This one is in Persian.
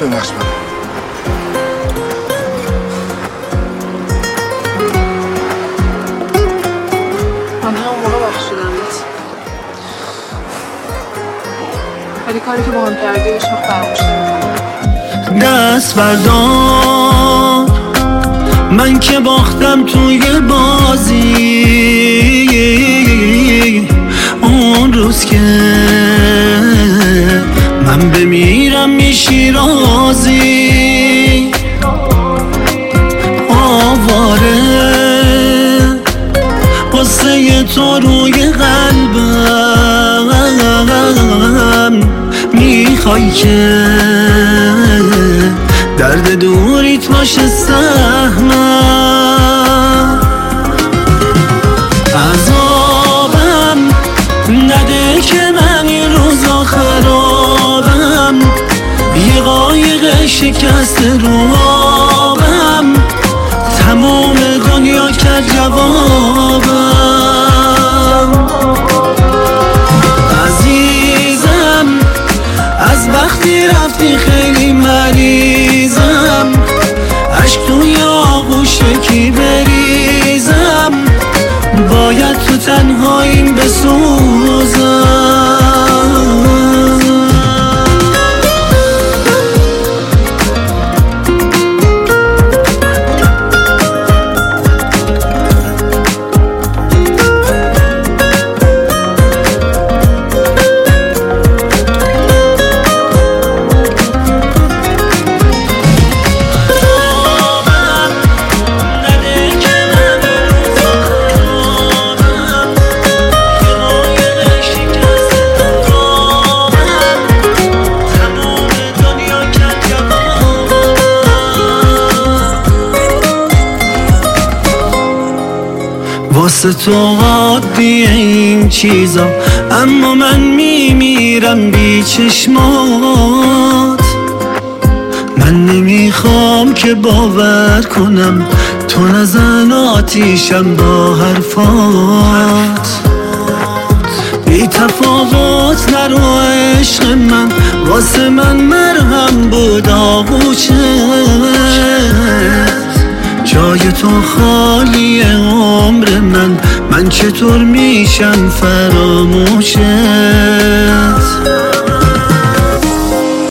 ببخش من همون موقع بخشیدمت، ولی کاری که با هم کردی هیچ وقت فراموش نمی‌کنم. دست بردار، من که باختم توی بازی، اون روز که من بمیرم میشی رازی. آواره قصه تو روی قلبم، میخوای که درد دوریت باشه سهمم. عذابم نده که من این روزا خرابم، یه قایق شکست رو آبم، تمام دنیا کرد جوابم. عزیزم از وقتی رفتی خیلی مریضم، عشق توی آغوش کی بریزم، باید تو تنهاییم بسوزم. واسه تو عادیه این چیزا، اما من میمیرم بی چشمات. من نمیخوام که باور کنم تو نزن آتیشم با حرفات. بی تفاوت نرو عشق من، واسه من مرهم بود آغوشت. جای تو خالی عمر من چطور میشم فراموشت.